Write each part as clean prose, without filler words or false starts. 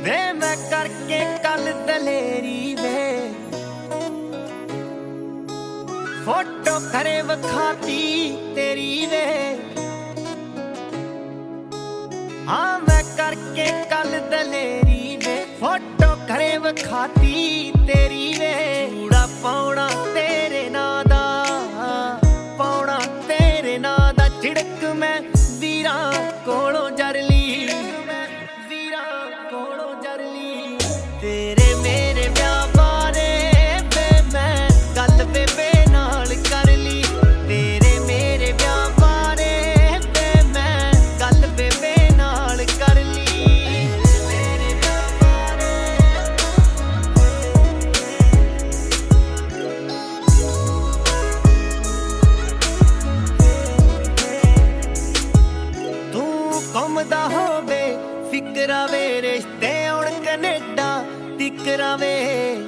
ਵੇ ਮੈਂ ਕਰਕੇ ਕੱਲ ਦਲੇਰੀ ਵੇ ਫੋਟੋ ਘਰੇ ਵਿਖਾਤੀ ਤੇਰੀ ਵੇ ਹਾਂ ਮੈਂ ਕਰਕੇ ਕੱਲ ਦਲੇਰੀ ਵੇ ਫੋਟੋ ਘਰੇ ਵਿਖਾਤੀ ਤੇਰੀ ਵੇ ਚੂੜਾ ਪਾਉਣਾ ਤੇਰੇ ਨਾਂ ਦਾ ਪਾਉਣਾ ਤੇਰੇ ਨਾਂ ਦਾ ਝਿੜਕ ਮੈਂ ਵੀਰਾਂ ਕੋਲੋਂ ਜਰ ਲਈ ਵੀਰਾਂ ਕੋਲੋਂ ਜਰ ਲਈ ਤੇਰੇ ਮੇਰੇ ਵਿਆਹ ਬਾਰੇ ਵੇ ਮੈਂ ਗੱਲ ਬੇਬੇ ਨਾਲ ਕਰ ਲਈ ਤੇਰੇ ਮੇਰੇ ਵਿਆਹ ਬਾਰੇ ਵੇ ਮੈਂ ਗੱਲ ਬੇਬੇ ਨਾਲ ਕਰ ਲਈ ਮੇਰੇ ਵਿਆਹ ਬਾਰੇ ਤੂੰ ਘੁੰਮਦਾ ਹੋਵੇ ਫਿਕਰਾਂ ਵੇ ਰਿਸ਼ਤੇ ਹੁਣ ਕੈਨੇਡਾ ਤਿਕਰਾਂ ਵੇ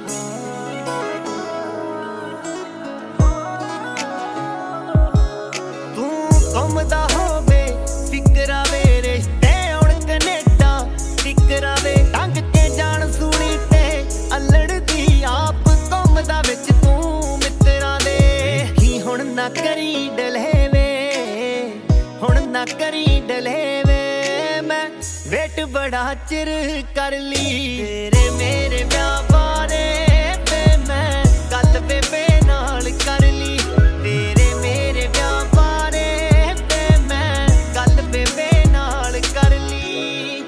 ਤੂੰ ਘੁੰਮਦਾ ਹੋਵੇ ਫਿਕਰਾਂ ਵੇ ਰਿਸ਼ਤੇ ਹੁਣ ਕੈਨੇਡਾ ਤਿਕਰਾਂ ਵੇ ਟੰਗ ਕੇ ਜਾਣ ਸੂਣੀ ਤੇ ਅਲੜਦੀ ਆਪ ਘੁੰਮਦਾ ਵਿੱਚ ਤੂੰ ਮਿੱਤਰਾਂ ਦੇ ਕੀ ਹੁਣ ਨਾ ਕਰੀ ਡਲੇਵੇ ਹੁਣ ਨਾ ਕਰੀ ਡਲੇਵੇ ਮੈਂ ਵੇਟ ਬੜਾ ਚਿਰ ਕਰ ਲਈ ਤੇਰੇ ਮੇਰੇ ਵਿਆਹ ਬਾਰੇ ਵੇ ਮੈਂ ਗੱਲ ਬੇਬੇ ਨਾਲ ਕਰ ਲਈ ਤੇਰੇ ਮੇਰੇ ਵਿਆਹ ਬਾਰੇ ਵੇ ਮੈਂ ਗੱਲ ਬੇਬੇ ਨਾਲ ਕਰ ਲਈ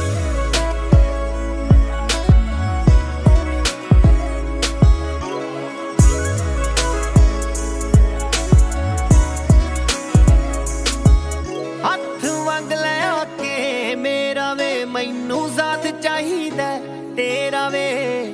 ਹੱਥ ਮੰਗ ਲੈ ਆ ਕੇ ਮੇਰਾ ਵੇ ਮੈਨੂੰ ਸਾਥ ਚਾਹੀਦਾ ਤੇਰਾ ਵੇ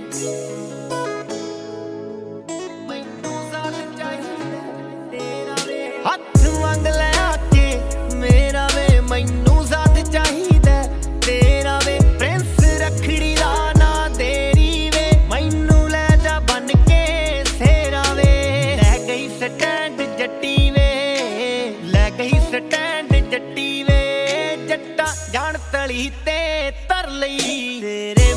ਮੈਨੂੰ ਸਾਥ ਚਾਹੀਦਾ ਤੇਰਾ ਵੇ ਹੱਥ ਮੰਗ ਲੈ ਆ ਕੇ ਮੇਰਾ ਵੇ ਮੈਨੂੰ ਸਾਥ ਚਾਹੀਦਾ ਤੇਰਾ ਵੇ ਪ੍ਰਿੰਸ ਰੱਖੜੀ ਦਾ ਨਾ ਦੇਰੀ ਵੇ ਮੈਨੂੰ ਲੈ ਜਾ ਬਨ ਕੇ ਸੇਰਾ ਵੇ ਲੈ ਗਈ ਸਟੈਂਡ ਜੱਟੀ ਵੇ ਲੈ ਗਈ ਸਟੈਂਡ ਜੱਟੀ ਵੇ ਜੱਟਾ ਜਾਣ ਤਲੀ ਤੇ ਤਰ ਲਈ ਤੇਰੇ